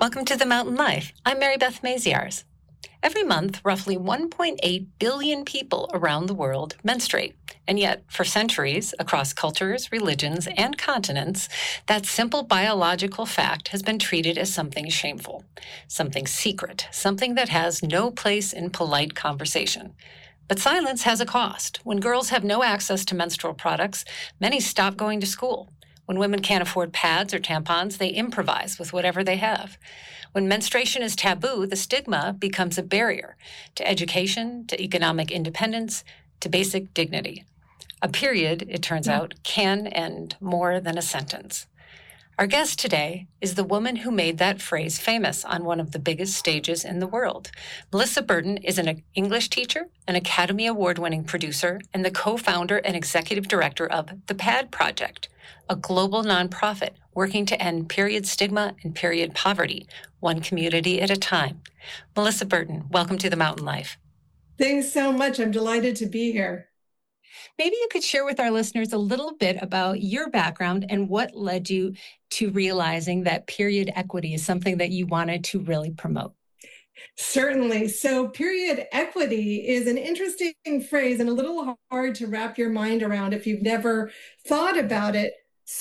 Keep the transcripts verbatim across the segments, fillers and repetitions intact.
Welcome to The Mountain Life. I'm Mary Beth Maziarz. Every month, roughly one point eight billion people around the world menstruate. And yet, for centuries, across cultures, religions, and continents, that simple biological fact has been treated as something shameful, something secret, something that has no place in polite conversation. But silence has a cost. When girls have no access to menstrual products, many stop going to school. When women can't afford pads or tampons, they improvise with whatever they have. When menstruation is taboo, the stigma becomes a barrier to education, to economic independence, to basic dignity. A period, it turns out, can end more than a sentence. Our guest today is the woman who made that phrase famous on one of the biggest stages in the world. Melissa Burton is an English teacher, an Academy Award-winning producer, and the co-founder and executive director of The Pad Project, a global nonprofit working to end period stigma and period poverty, one community at a time. Melissa Burton, welcome to The Mountain Life. Thanks so much. I'm delighted to be here. Maybe you could share with our listeners a little bit about your background and what led you to realizing that period equity is something that you wanted to really promote. Certainly. So period equity is an interesting phrase and a little hard to wrap your mind around if you've never thought about it.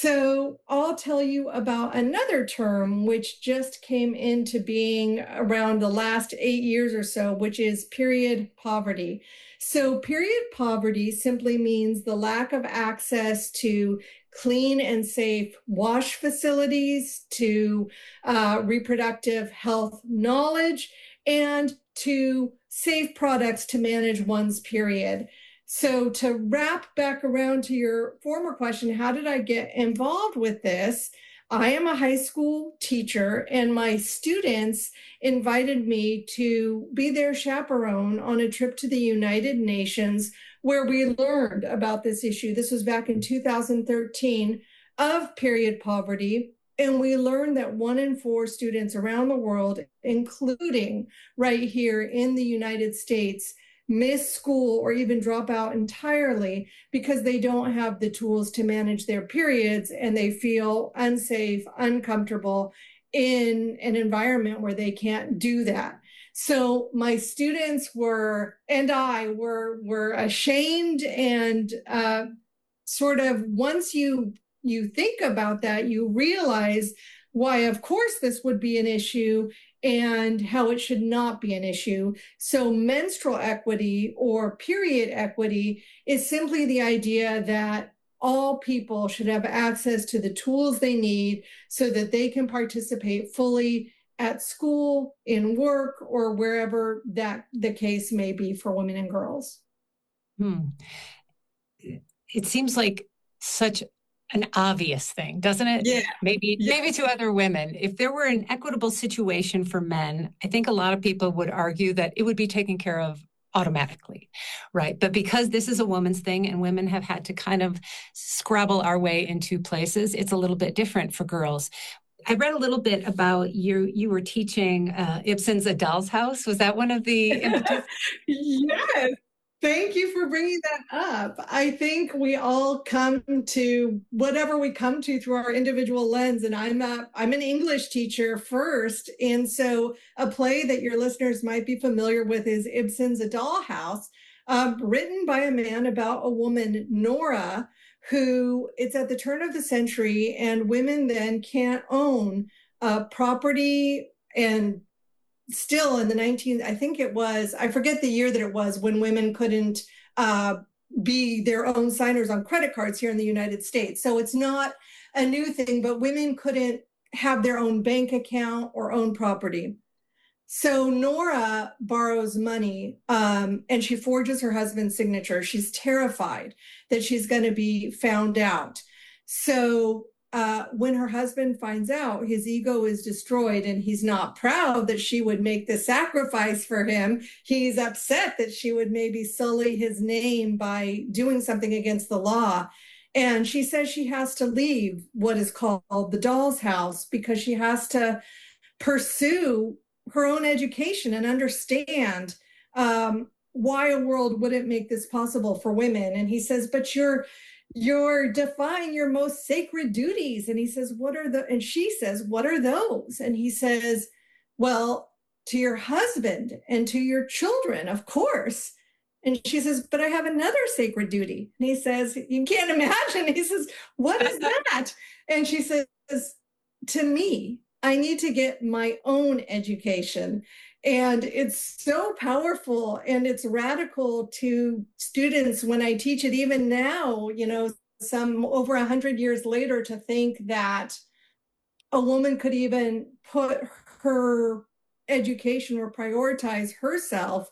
So I'll tell you about another term which just came into being around the last eight years or so, which is period poverty. So period poverty simply means the lack of access to clean and safe wash facilities, to uh, reproductive health knowledge, and to safe products to manage one's period. So to wrap back around to your former question, how did I get involved with this? I am a high school teacher, and my students invited me to be their chaperone on a trip to the United Nations where we learned about this issue. This was back in two thousand thirteen of period poverty. And we learned that one in four students around the world, including right here in the United States, miss school or even drop out entirely because they don't have the tools to manage their periods and they feel unsafe, uncomfortable in an environment where they can't do that. So my students were, and I were, were ashamed and uh, sort of once you you think about that, you realize why, of course, this would be an issue and how it should not be an issue. So menstrual equity or period equity is simply the idea that all people should have access to the tools they need so that they can participate fully at school, in work, or wherever that the case may be for women and girls. Hmm. It seems like such an obvious thing, doesn't it? Yeah. Maybe, yeah. maybe to other women. If there were an equitable situation for men, I think a lot of people would argue that it would be taken care of automatically, right? But because this is a woman's thing and women have had to kind of scrabble our way into places, it's a little bit different for girls. I read a little bit about you. You were teaching uh, Ibsen's A Doll's House. Was that one of the impetus? Yes. Thank you for bringing that up. I think we all come to whatever we come to through our individual lens. And I'm a, I'm an English teacher first. And so a play that your listeners might be familiar with is Ibsen's A Doll House, uh, written by a man about a woman, Nora, who it's at the turn of the century and women then can't own uh, property and still in the nineteenth, I think it was, I forget the year that it was when women couldn't uh, be their own signers on credit cards here in the United States. So it's not a new thing, but women couldn't have their own bank account or own property. So Nora borrows money um, and she forges her husband's signature. She's terrified that she's going to be found out. So Uh, when her husband finds out, his ego is destroyed and he's not proud that she would make the sacrifice for him. He's upset that she would maybe sully his name by doing something against the law. And she says she has to leave what is called the doll's house because she has to pursue her own education and understand um, why a world wouldn't make this possible for women. And he says, but you're you're defying your most sacred duties. And he says, what are the, and she says, what are those? And he says, well, to your husband and to your children, of course. And she says, but I have another sacred duty. And he says, you can't imagine. He says, what is that? And she says, to me, I need to get my own education. And it's so powerful and it's radical to students when I teach it, even now, you know, some over a hundred years later, to think that a woman could even put her education or prioritize herself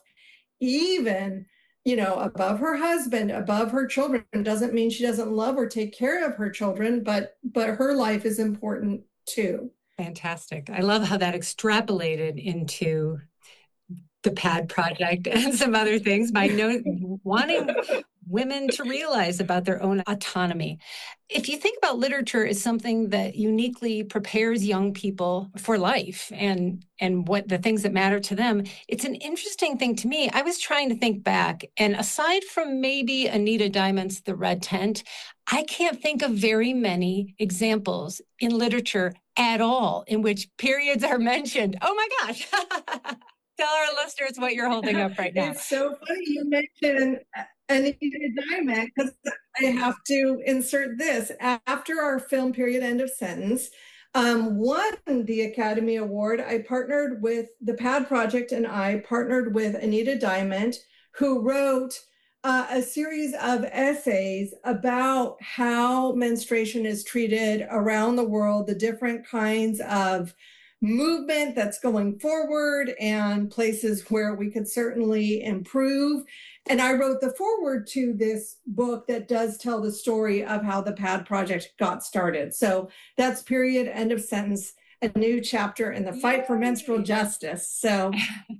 even, you know, above her husband, above her children. Doesn't mean she doesn't love or take care of her children, but but her life is important too. Fantastic. I love how that extrapolated into the PAD project and some other things by no, wanting women to realize about their own autonomy. If you think about literature as something that uniquely prepares young people for life and, and what the things that matter to them, it's an interesting thing to me. I was trying to think back, and aside from maybe Anita Diamond's The Red Tent, I can't think of very many examples in literature at all in which periods are mentioned. Oh my gosh. Tell our listeners what you're holding up right now. It's so funny you mentioned Anita Diamond, because I have to insert this. After our film Period End of Sentence um, won the Academy Award, I partnered with the PAD Project, and I partnered with Anita Diamond, who wrote uh, a series of essays about how menstruation is treated around the world, the different kinds of movement that's going forward and places where we could certainly improve. And I wrote the foreword to this book that does tell the story of how the PAD Project got started. So that's Period End of Sentence, a new chapter in the fight Yay. For menstrual justice. So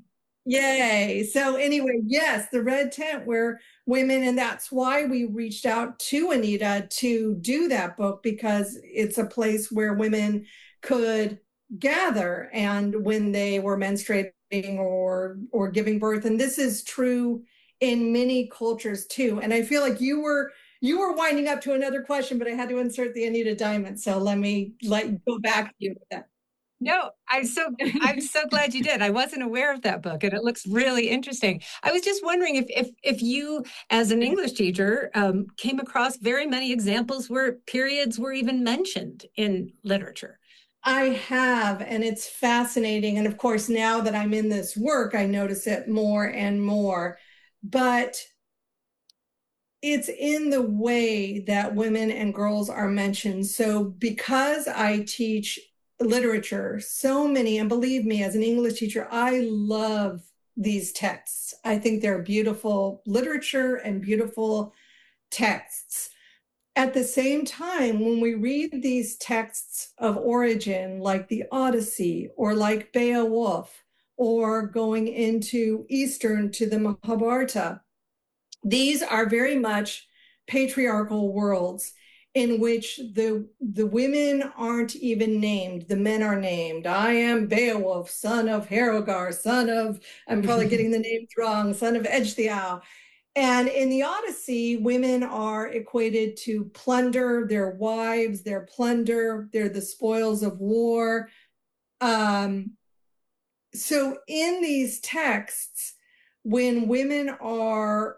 yay. So anyway, yes, the Red Tent, where women, and that's why we reached out to Anita to do that book, because it's a place where women could gather and when they were menstruating or or giving birth. And this is true in many cultures too. And I feel like you were you were winding up to another question, but I had to insert the Anita Diamond. So let me let you go back to you with that. No, I'm so I'm so glad you did. I wasn't aware of that book, and it looks really interesting. I was just wondering if if if you, as an English teacher, um, came across very many examples where periods were even mentioned in literature. I have, and it's fascinating. And of course, now that I'm in this work, I notice it more and more. But it's in the way that women and girls are mentioned. So because I teach literature, so many, and believe me, as an English teacher, I love these texts. I think they're beautiful literature and beautiful texts. At the same time, when we read these texts of origin, like the Odyssey or like Beowulf, or going into Eastern to the Mahabharata, these are very much patriarchal worlds in which the, the women aren't even named. The men are named. I am Beowulf, son of Herogar, son of, I'm probably getting the names wrong, son of Ecgtheow. And in the Odyssey, women are equated to plunder, their wives, their plunder, they're the spoils of war. Um, so in these texts, when women are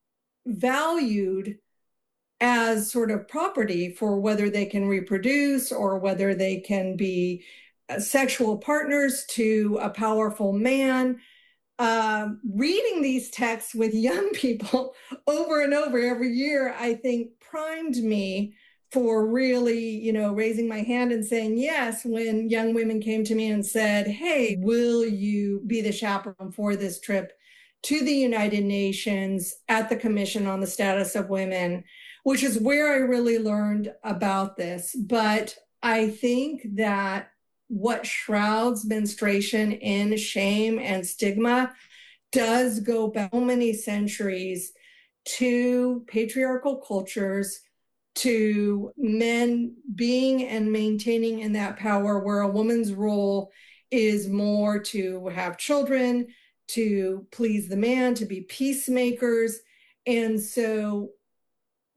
valued as sort of property for whether they can reproduce or whether they can be sexual partners to a powerful man, Uh, reading these texts with young people over and over every year, I think primed me for really, you know, raising my hand and saying yes when young women came to me and said, hey, will you be the chaperone for this trip to the United Nations at the Commission on the Status of Women, which is where I really learned about this. But I think that what shrouds menstruation in shame and stigma does go back so many centuries to patriarchal cultures, to men being and maintaining in that power where a woman's role is more to have children, to please the man, to be peacemakers. And so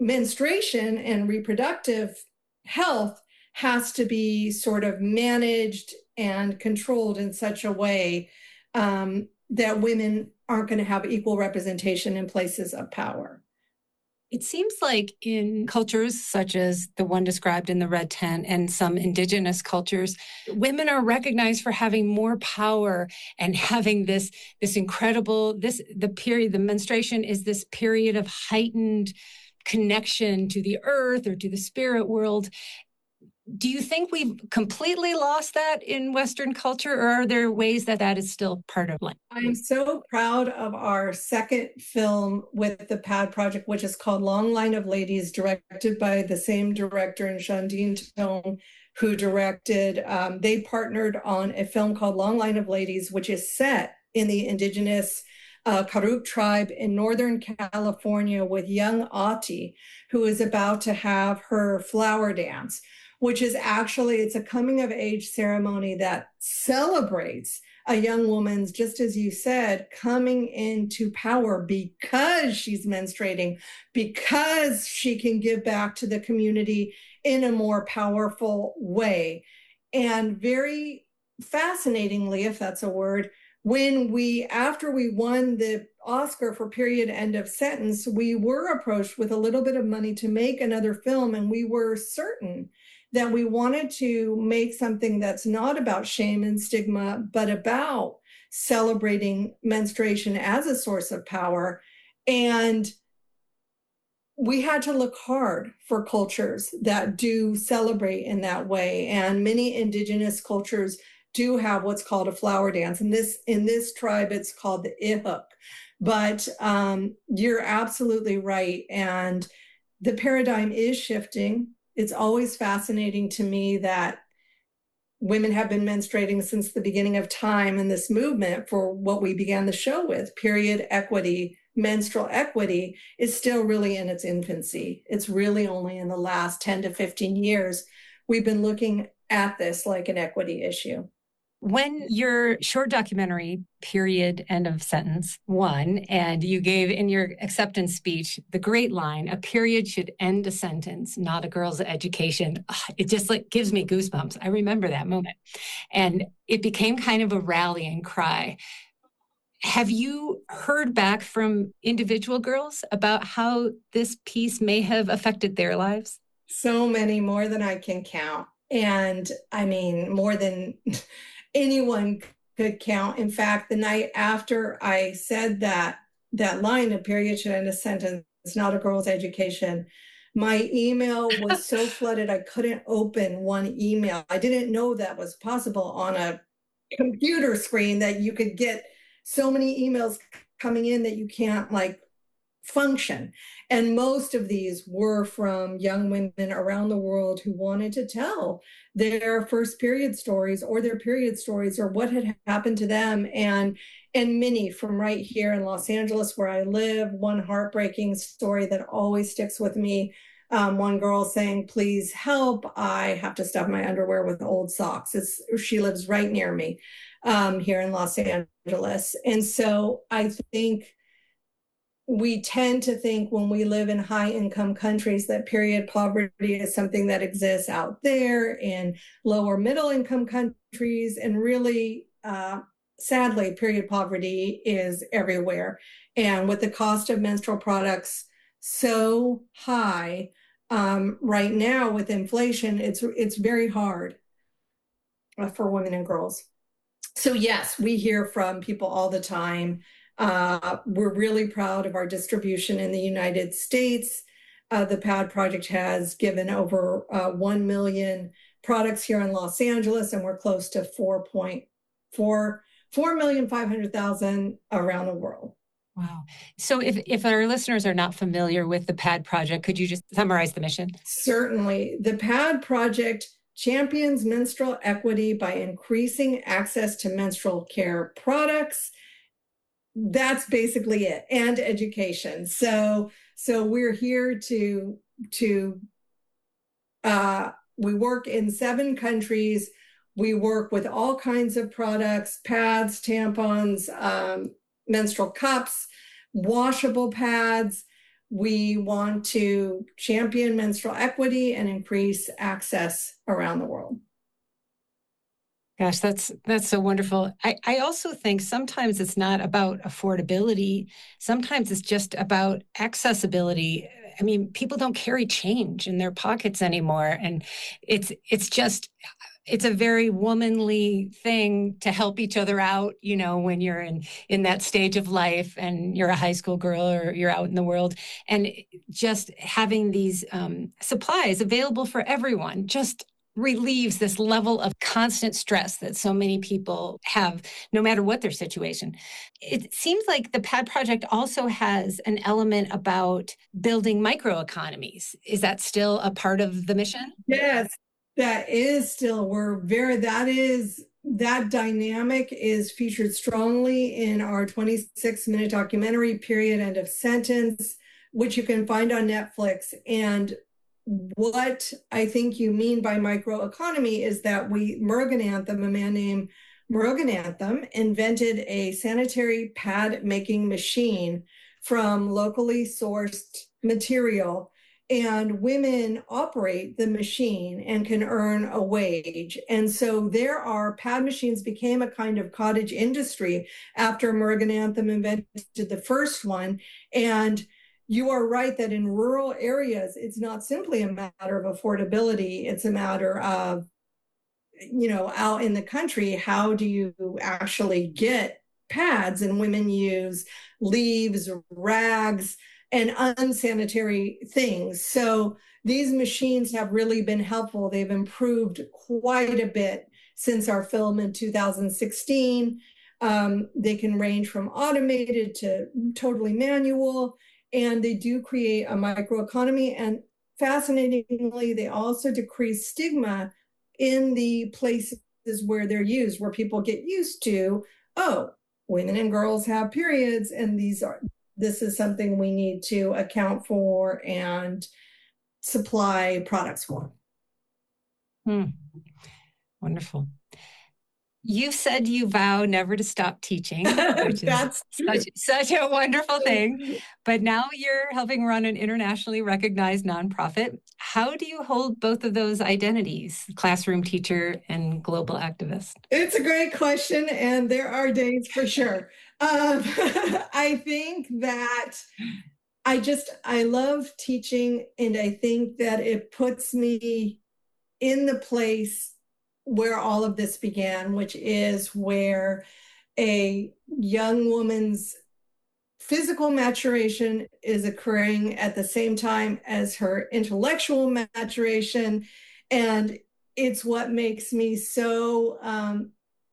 menstruation and reproductive health has to be sort of managed and controlled in such a way um, that women aren't going to have equal representation in places of power. It seems like in cultures such as the one described in the red tent and some indigenous cultures, women are recognized for having more power and having this, this incredible, this, the period, the menstruation is this period of heightened connection to the earth or to the spirit world. Do you think we've completely lost that in Western culture, or are there ways that that is still part of life? I'm so proud of our second film with the PAD Project, which is called Long Line of Ladies, directed by the same director, and Shandine Tone, who directed, um, they partnered on a film called Long Line of Ladies, which is set in the indigenous uh, Karuk tribe in Northern California with young Ati, who is about to have her flower dance, which is actually, it's a coming of age ceremony that celebrates a young woman's, just as you said, coming into power because she's menstruating, because she can give back to the community in a more powerful way. And very fascinatingly, if that's a word, when we, after we won the Oscar for Period End of Sentence, we were approached with a little bit of money to make another film, and we were certain that we wanted to make something that's not about shame and stigma, but about celebrating menstruation as a source of power. And we had to look hard for cultures that do celebrate in that way. And many indigenous cultures do have what's called a flower dance. And this, in this tribe, it's called the ihuk. But um, you're absolutely right. And the paradigm is shifting. It's always fascinating to me that women have been menstruating since the beginning of time, and this movement for what we began the show with, period equity, menstrual equity, is still really in its infancy. It's really only in the last ten to fifteen years we've been looking at this like an equity issue. When your short documentary, Period End of Sentence, won, and you gave in your acceptance speech the great line, "A period should end a sentence, not a girl's education," it just like gives me goosebumps. I remember that moment. And it became kind of a rallying cry. Have you heard back from individual girls about how this piece may have affected their lives? So many, more than I can count. And I mean, more than anyone could count. In fact, the night after I said that, that line, "A period should end a sentence, it's not a girl's education," my email was so flooded I couldn't open one email. I didn't know that was possible on a computer screen, that you could get so many emails coming in that you can't like function. And most of these were from young women around the world who wanted to tell their first period stories or their period stories or what had happened to them. And and many from right here in Los Angeles, where I live. One heartbreaking story that always sticks with me. Um, one girl saying, "Please help, I have to stuff my underwear with old socks." It's, she lives right near me um, here in Los Angeles. And so I think we tend to think when we live in high income countries that period poverty is something that exists out there in lower middle income countries. And really, uh, sadly, period poverty is everywhere. And with the cost of menstrual products so high um, right now with inflation, it's, it's very hard uh, for women and girls. So yes, we hear from people all the time. Uh, we're really proud of our distribution in the United States. Uh, the PAD Project has given over uh, one million products here in Los Angeles, and we're close to four point four, four million five hundred thousand around the world. Wow. So if, if our listeners are not familiar with the PAD Project, could you just summarize the mission? Certainly. The PAD Project champions menstrual equity by increasing access to menstrual care products. That's basically it, and education. So, so we're here to, to, uh, we work in seven countries. We work with all kinds of products, pads, tampons, um, menstrual cups, washable pads. we want to champion menstrual equity and increase access around the world. Gosh, that's that's so wonderful. I, I also think sometimes it's not about affordability. Sometimes it's just about accessibility. I mean, people don't carry change in their pockets anymore. And it's it's just it's a very womanly thing to help each other out, you know, when you're in in that stage of life and you're a high school girl or you're out in the world. And just having these um, supplies available for everyone just relieves this level of constant stress that so many people have, no matter what their situation. It seems like the PAD project also has an element about building microeconomies. Is that still a part of the mission? Yes, that is still, we're very, that is, that dynamic is featured strongly in our twenty-six minute documentary, Period End of Sentence, which you can find on Netflix. And what I think you mean by microeconomy is that we, Murugan Anthem, a man named Murugan Anthem, invented a sanitary pad making machine from locally sourced material, and women operate the machine and can earn a wage. And so there are, pad machines became a kind of cottage industry after Murugan Anthem invented the first one. And you are right that in rural areas, it's not simply a matter of affordability. It's a matter of, you know, out in the country, how do you actually get pads? And women use leaves, rags, and unsanitary things. So these machines have really been helpful. They've improved quite a bit since our film in two thousand sixteen. Um, they can range from automated to totally manual. And they do create a microeconomy. And fascinatingly, they also decrease stigma in the places where they're used, where people get used to, oh, women and girls have periods, and these are, this is something we need to account for and supply products for. Hmm. Wonderful. You said you vow never to stop teaching, which That's is such, such a wonderful thing. But now you're helping run an internationally recognized nonprofit. How do you hold both of those identities, classroom teacher and global activist? It's a great question, and there are days for sure. Um, I think that I just, I love teaching, and I think that it puts me in the place where all of this began, which is where a young woman's physical maturation is occurring at the same time as her intellectual maturation. And it's what makes me so um,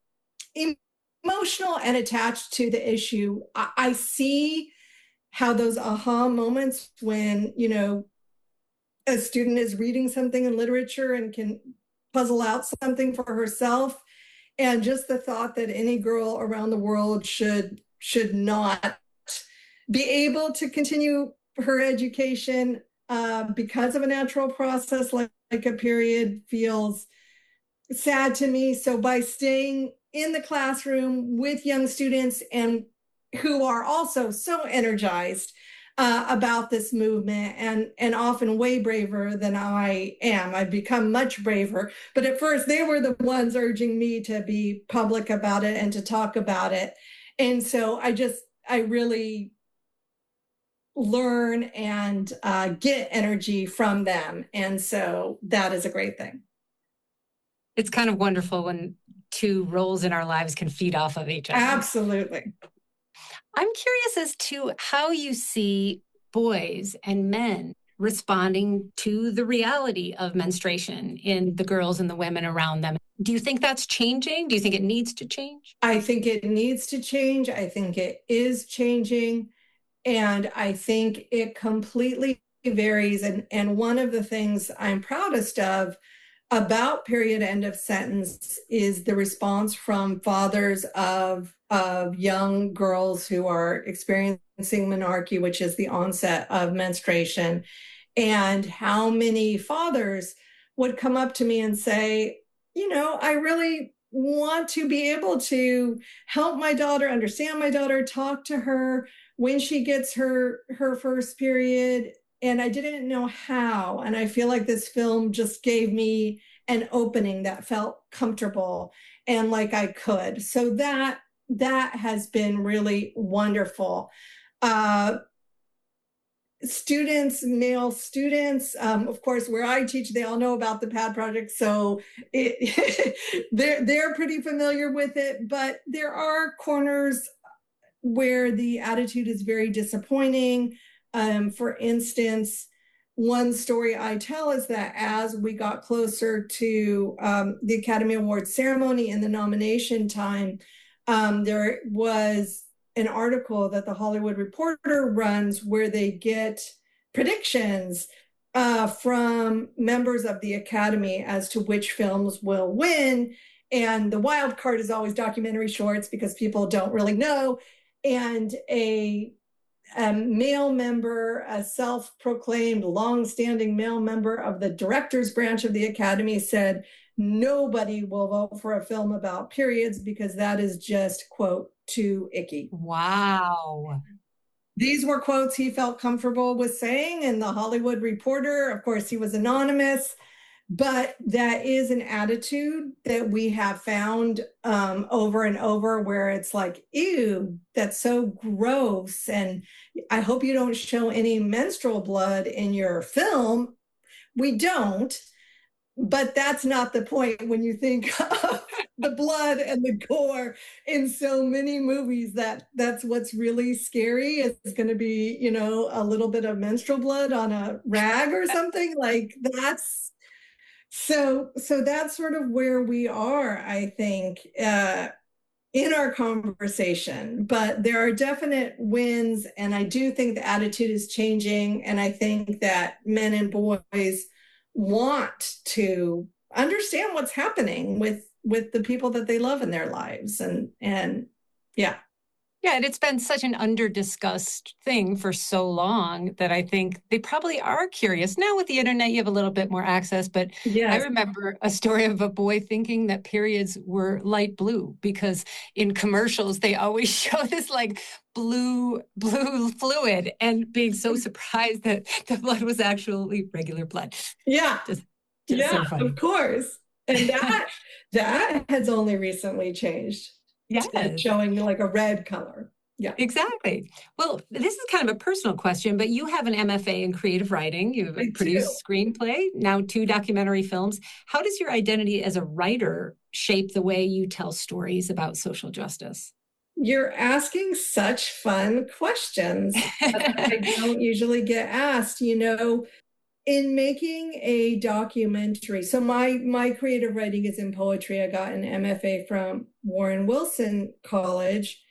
emotional and attached to the issue. I, I see how those aha moments when, you know, a student is reading something in literature and can puzzle out something for herself, and just the thought that any girl around the world should should not be able to continue her education uh, because of a natural process like, like a period feels sad to me. So by staying in the classroom with young students and who are also so energized Uh, about this movement, and and often way braver than I am. I've become much braver, but at first they were the ones urging me to be public about it and to talk about it. And so I just, I really learn and uh, get energy from them. And so that is a great thing. It's kind of wonderful when two roles in our lives can feed off of each other. Absolutely. I'm curious as to how you see boys and men responding to the reality of menstruation in the girls and the women around them. Do you think that's changing? Do you think it needs to change? I think it needs to change. I think it is changing. And I think it completely varies. And, and one of the things I'm proudest of about Period End of Sentence is the response from fathers of, of young girls who are experiencing menarche, which is the onset of menstruation, and how many fathers would come up to me and say, you know, I really want to be able to help my daughter, understand my daughter, talk to her when she gets her her first period, and I didn't know how. And I feel like this film just gave me an opening that felt comfortable and like I could. So that that has been really wonderful. Uh, students, male students, um, of course, where I teach, they all know about the PAD project, so it, they're they're pretty familiar with it. But there are corners where the attitude is very disappointing. Um, for instance, one story I tell is that as we got closer to um, the Academy Awards ceremony and the nomination time, um, there was an article that the Hollywood Reporter runs where they get predictions uh, from members of the Academy as to which films will win. And the wild card is always documentary shorts because people don't really know. And a, a male member, a self-proclaimed long-standing male member of the director's branch of the Academy said, nobody will vote for a film about periods because that is just, quote, too icky. Wow. These were quotes he felt comfortable with saying, and the Hollywood Reporter, of course, he was anonymous, but that is an attitude that we have found um, over and over where it's like, ew, that's so gross. And I hope you don't show any menstrual blood in your film. We don't. But that's not the point when you think of the blood and the gore in so many movies. That that's what's really scary. It's going to be, you know, a little bit of menstrual blood on a rag or something like that's. So, so that's sort of where we are, I think, uh, in our conversation. But there are definite wins, and I do think the attitude is changing. And I think that men and boys want to understand what's happening with with the people that they love in their lives, and and yeah. Yeah, and it's been such an under-discussed thing for so long that I think they probably are curious. Now with the internet, you have a little bit more access, but Yes. I remember a story of a boy thinking that periods were light blue because in commercials, they always show this like blue, blue fluid and being so surprised that the blood was actually regular blood. Yeah, just, just yeah, so funny. Of course. And that that has only recently changed. Yes. Showing like a red color. Yeah. Exactly. Well, this is kind of a personal question, but you have an M F A in creative writing. You've I produced do. screenplay, now two documentary films. How does your identity as a writer shape the way you tell stories about social justice? You're asking such fun questions that I don't usually get asked. You know, in making a documentary, so my my creative writing is in poetry. I got an M F A from Warren Wilson College,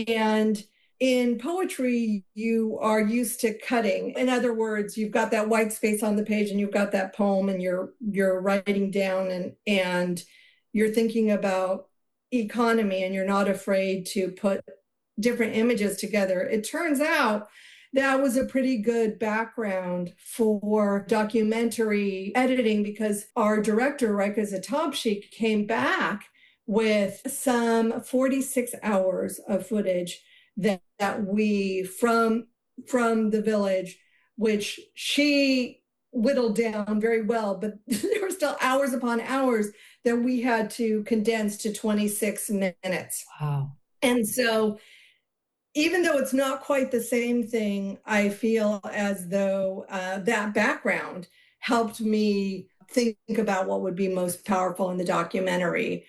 and in poetry you are used to cutting. In other words, you've got that white space on the page and you've got that poem and you're you're writing down, and and you're thinking about economy and you're not afraid to put different images together. It turns out that was a pretty good background for documentary editing because our director, Rika Zatabshi, came back with some forty-six hours of footage that, that we, from, from the village, which she whittled down very well, but there were still hours upon hours that we had to condense to twenty-six minutes. Wow. And so even though it's not quite the same thing, I feel as though uh, that background helped me think about what would be most powerful in the documentary.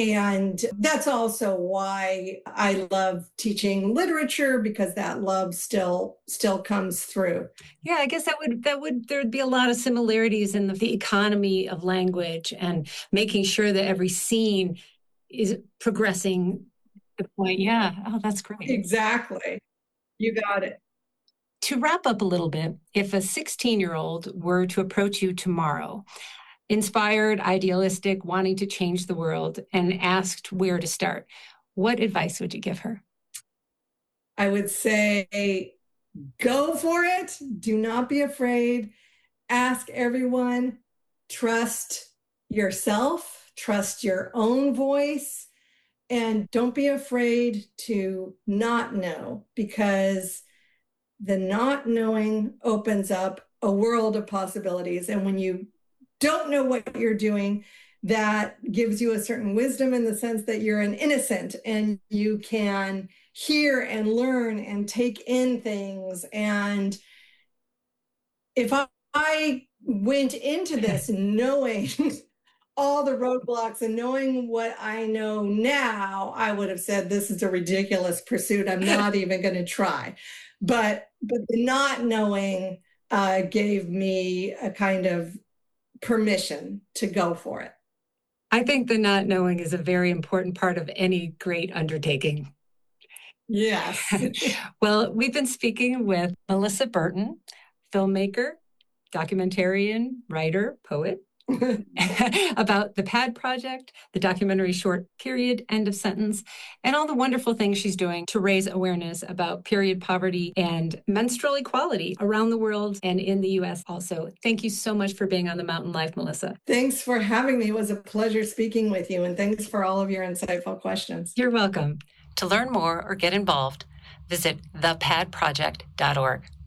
And that's also why I love teaching literature, because that love still still comes through. Yeah, I guess that would that would there'd be a lot of similarities in the, the economy of language and making sure that every scene is progressing. The point. Yeah. Oh, that's great. Exactly. You got it. To wrap up a little bit, if a sixteen-year-old were to approach you tomorrow, inspired, idealistic, wanting to change the world, and asked where to start, what advice would you give her? I would say, go for it. Do not be afraid. Ask everyone. Trust yourself. Trust your own voice. And don't be afraid to not know, because the not knowing opens up a world of possibilities. And when you don't know what you're doing, that gives you a certain wisdom in the sense that you're an innocent and you can hear and learn and take in things. And if I, I went into this knowing all the roadblocks and knowing what I know now, I would have said, this is a ridiculous pursuit. I'm not even going to try. But, but the not knowing uh, gave me a kind of permission to go for it. I think the not knowing is a very important part of any great undertaking. Yes. Well, we've been speaking with Melissa Burton, filmmaker, documentarian, writer, poet, about the PAD Project, the documentary short period, End of Sentence, and all the wonderful things she's doing to raise awareness about period poverty and menstrual equality around the world and in the U S also. Thank you so much for being on The Mountain Life, Melissa. Thanks for having me. It was a pleasure speaking with you, and thanks for all of your insightful questions. You're welcome. To learn more or get involved, visit the pad project dot org.